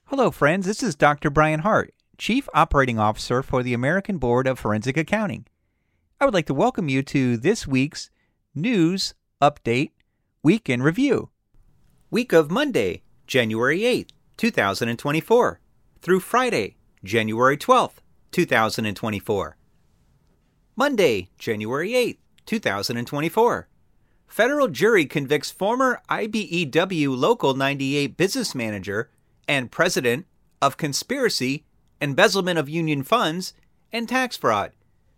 Hello, friends. This is Dr. Brian Hart, Chief Operating Officer for the American Board of Forensic Accounting. I would like to welcome you to this week's News Update Week in Review. Week of Monday, January 8th, 2024, through Friday, January 12th, 2024. Monday, January 8th, 2024. Federal jury convicts former IBEW Local 98 business manager and president of conspiracy, embezzlement of union funds, and tax fraud.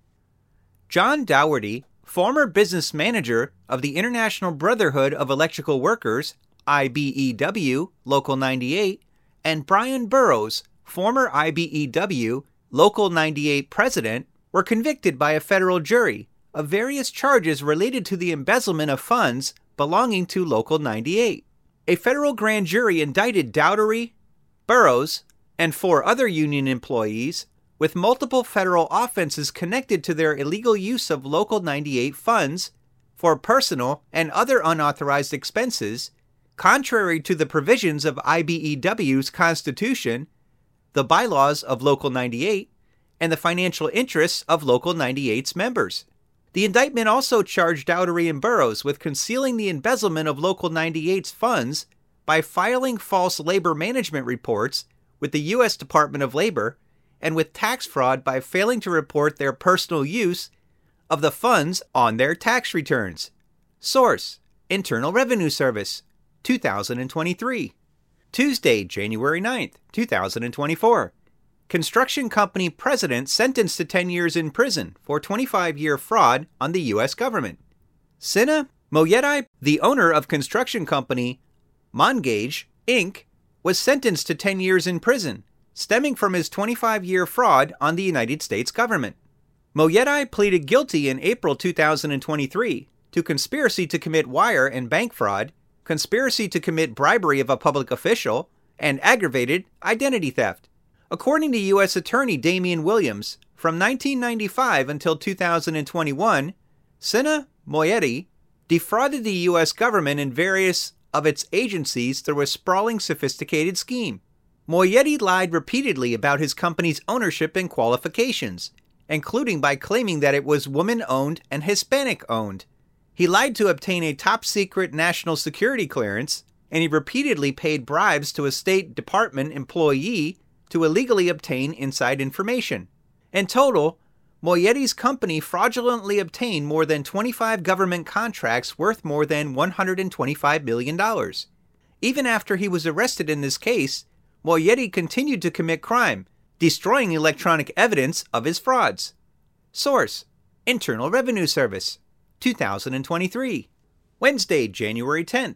John Dougherty, former business manager of the International Brotherhood of Electrical Workers, IBEW Local 98, and Brian Burrows, former IBEW Local 98 president, were convicted by a federal jury of various charges related to the embezzlement of funds belonging to Local 98. A federal grand jury indicted Dougherty, Burrows, and 4 other union employees with multiple federal offenses connected to their illegal use of Local 98 funds for personal and other unauthorized expenses, contrary to the provisions of IBEW's Constitution, the bylaws of Local 98, and the financial interests of Local 98's members. The indictment also charged Dougherty and Burrows with concealing the embezzlement of Local 98's funds by filing false labor management reports with the U.S. Department of Labor and with tax fraud by failing to report their personal use of the funds on their tax returns. Source: Internal Revenue Service, 2023. Tuesday, January 9th, 2024. Construction company president sentenced to 10 years in prison for 25-year fraud on the U.S. government. Sina Moyedi, the owner of construction company Mongage, Inc., was sentenced to 10 years in prison, stemming from his 25-year fraud on the United States government. Moyedi pleaded guilty in April 2023 to conspiracy to commit wire and bank fraud, conspiracy to commit bribery of a public official, and aggravated identity theft. According to U.S. Attorney Damian Williams, from 1995 until 2021, Sina Moyedi defrauded the U.S. government and various of its agencies through a sprawling, sophisticated scheme. Moyedi lied repeatedly about his company's ownership and qualifications, including by claiming that it was woman-owned and Hispanic-owned. He lied to obtain a top-secret national security clearance, and he repeatedly paid bribes to a State Department employee to illegally obtain inside information. In total, Moyedi's company fraudulently obtained more than 25 government contracts worth more than $125 million. Even after he was arrested in this case, Moyedi continued to commit crime, destroying electronic evidence of his frauds. Source: Internal Revenue Service, 2023. Wednesday, January 10th,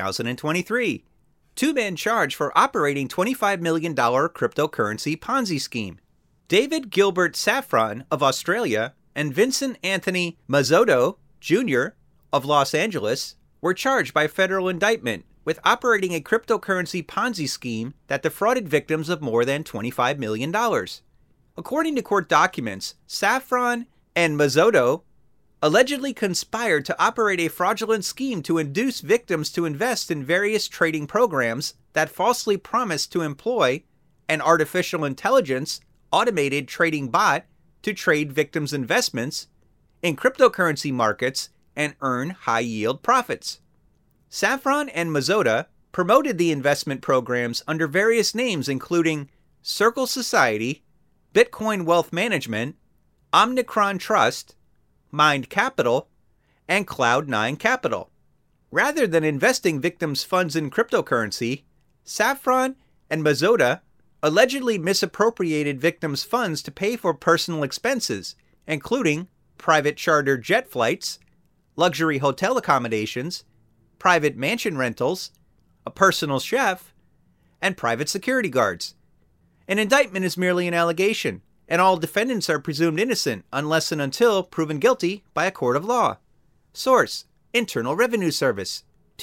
2023. 2-man charge for operating $25 million cryptocurrency Ponzi scheme. David Gilbert Safran of Australia and Vincent Anthony Mazzotto Jr. of Los Angeles were charged by federal indictment with operating a cryptocurrency Ponzi scheme that defrauded victims of more than $25 million. According to court documents, Safran and Mazzotto allegedly conspired to operate a fraudulent scheme to induce victims to invest in various trading programs that falsely promised to employ an artificial intelligence automated trading bot to trade victims' investments in cryptocurrency markets and earn high-yield profits. Safran and Mazzotto promoted the investment programs under various names including Circle Society, Bitcoin Wealth Management, Omnicron Trust, Mind Capital, and Cloud9 Capital. Rather than investing victims' funds in cryptocurrency, Safran and Mazzotto allegedly misappropriated victims' funds to pay for personal expenses, including private charter jet flights, luxury hotel accommodations, private mansion rentals, a personal chef, and private security guards. An indictment is merely an allegation, and all defendants are presumed innocent unless and until proven guilty by a court of law. Source: Internal Revenue Service,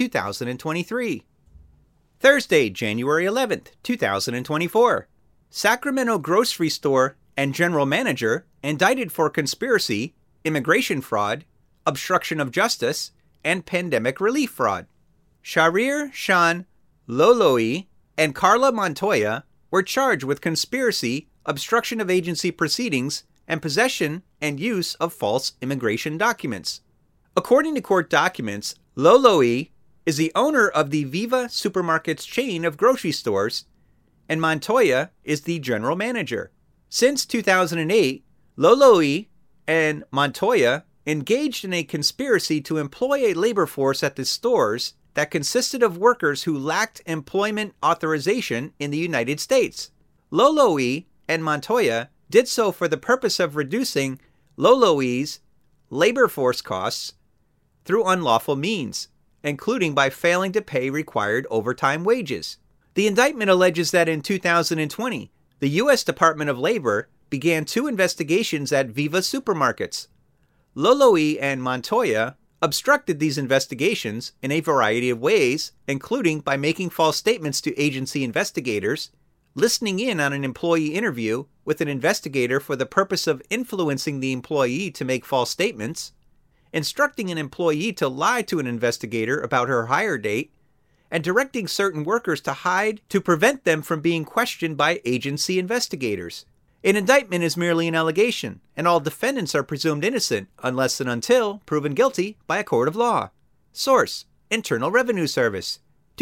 2023. Thursday, January 11th, 2024. Sacramento grocery store and general manager indicted for conspiracy, immigration fraud, obstruction of justice, and pandemic relief fraud. Shahrir Shan Loloi and Carla Montoya were charged with conspiracy, obstruction of agency proceedings, and possession and use of false immigration documents. According to court documents, Loloe is the owner of the Viva Supermarkets chain of grocery stores, and Montoya is the general manager. Since 2008, Loloe and Montoya engaged in a conspiracy to employ a labor force at the stores that consisted of workers who lacked employment authorization in the United States. Loloe and Montoya did so for the purpose of reducing Loloe's labor force costs through unlawful means, including by failing to pay required overtime wages. The indictment alleges that in 2020, the U.S. Department of Labor began 2 investigations at Viva Supermarkets. Loloe and Montoya obstructed these investigations in a variety of ways, including by making false statements to agency investigators, listening in on an employee interview with an investigator for the purpose of influencing the employee to make false statements, instructing an employee to lie to an investigator about her hire date, and directing certain workers to hide to prevent them from being questioned by agency investigators. An indictment is merely an allegation, and all defendants are presumed innocent unless and until proven guilty by a court of law. Source: Internal Revenue Service,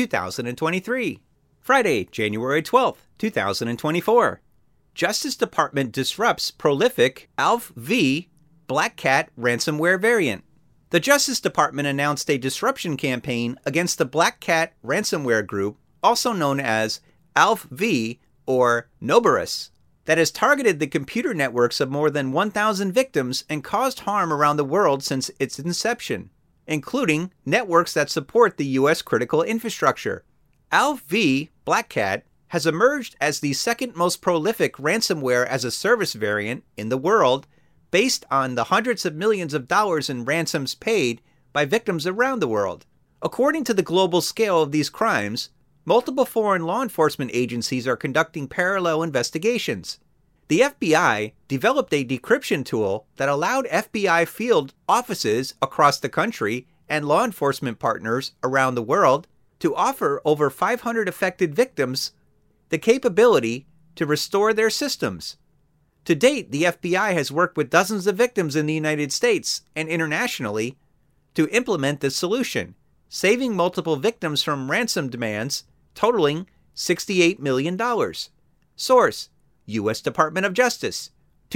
2023. Friday, January 12, 2024. Justice Department disrupts prolific ALPH V Black Cat ransomware variant. The Justice Department announced a disruption campaign against the Black Cat ransomware group, also known as ALPH V or Noberus, that has targeted the computer networks of more than 1,000 victims and caused harm around the world since its inception, including networks that support the U.S. critical infrastructure. ALPH V Black Cat has emerged as the second most prolific ransomware as a service variant in the world, based on the hundreds of millions of dollars in ransoms paid by victims around the world. According to the global scale of these crimes, multiple foreign law enforcement agencies are conducting parallel investigations. The FBI developed a decryption tool that allowed FBI field offices across the country and law enforcement partners around the world to offer over 500 affected victims the capability to restore their systems. To date, the FBI has worked with dozens of victims in the United States and internationally to implement this solution, saving multiple victims from ransom demands totaling $68 million. Source: U.S. Department of Justice,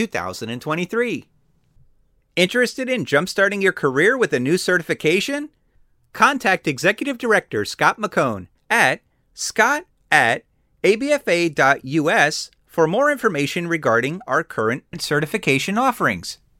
2023. Interested in jumpstarting your career with a new certification? Contact Executive Director Scott McCone at scott@abfa.us for more information regarding our current certification offerings.